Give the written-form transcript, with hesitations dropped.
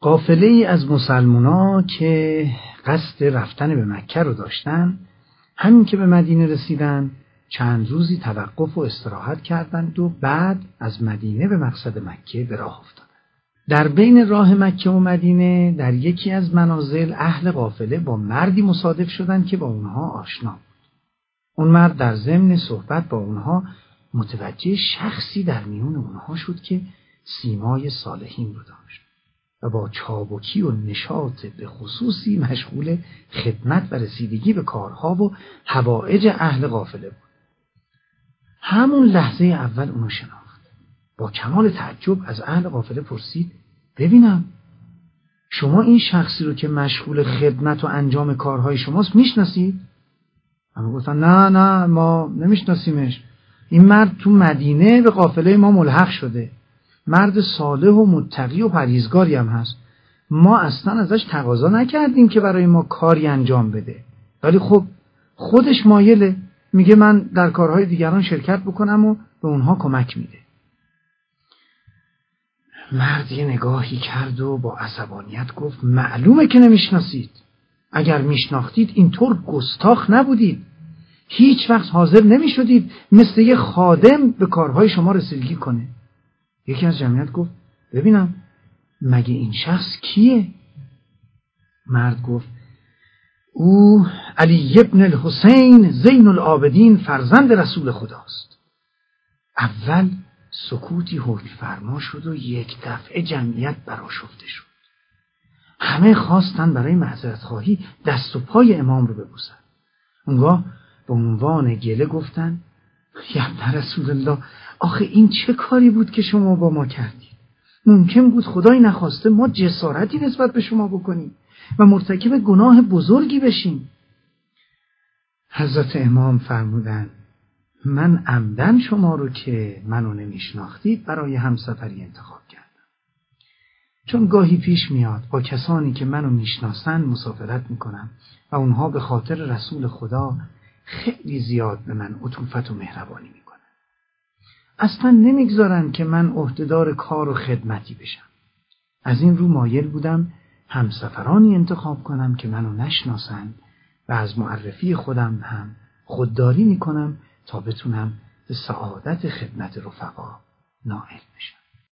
قافله ای از مسلمونا که قصد رفتن به مکه رو داشتن، همین که به مدینه رسیدن چند روزی توقف و استراحت کردند و بعد از مدینه به مقصد مکه به راه افتادند. در بین راه مکه و مدینه در یکی از منازل اهل قافله با مردی مصادف شدند که با اونها آشنا بود. اون مرد در ضمن صحبت با اونها متوجه شخصی در میون اونها شد که سیمای صالحین رو داشت و با چابکی و نشاط به خصوصی مشغول خدمت و رسیدگی به کارها و حوائج اهل قافله بود. همون لحظه اول اونو شناخت. با کمال تعجب از اهل قافله پرسید: ببینم شما این شخصی رو که مشغول خدمت و انجام کارهای شماست میشناسید؟ همه گفتن نه ما نمیشناسیمش. این مرد تو مدینه به قافله ما ملحق شده. مرد صالح و متقی و پرهیزگاری هم هست. ما اصلا ازش تقاضا نکردیم که برای ما کاری انجام بده. ولی خب خودش مایله، میگه من در کارهای دیگران شرکت بکنم و به اونها کمک میده. مرد یه نگاهی کرد و با عصبانیت گفت: معلومه که نمیشناسید. اگر میشناختید اینطور گستاخ نبودید. هیچ وقت حاضر نمیشدید مثل یه خادم به کارهای شما رسیدگی کنه. یکی از جمعیت گفت: ببینم مگه این شخص کیه؟ مرد گفت: او علی ابن الحسین زین العابدین فرزند رسول خداست. اول سکوتی حکم فرما شد و یک دفعه جمعیت برآشفته شد. همه خواستن برای معذرت خواهی دست و پای امام رو ببوسن. اونگاه به عنوان گله گفتن: یا ابن رسول الله، آخه این چه کاری بود که شما با ما کردید؟ ممکن بود خدای نخواسته ما جسارتی نسبت به شما بکنیم و مرتکب گناه بزرگی بشیم. حضرت امام فرمودن: من عمدن شما رو که منو نمیشناختید برای همسفری انتخاب کردم. چون گاهی پیش میاد با کسانی که منو میشناسن مسافرت میکنم و اونها به خاطر رسول خدا خیلی زیاد به من عطوفت و مهربانی میکنن. اصلا نمیگذارن که من عهدهدار کار و خدمتی بشم. از این رو مایل بودم همسفرانی انتخاب کنم که منو نشناسن و از معرفی خودم هم خودداری میکنم تا بتونم به سعادت خدمت رفقا نائل بشم.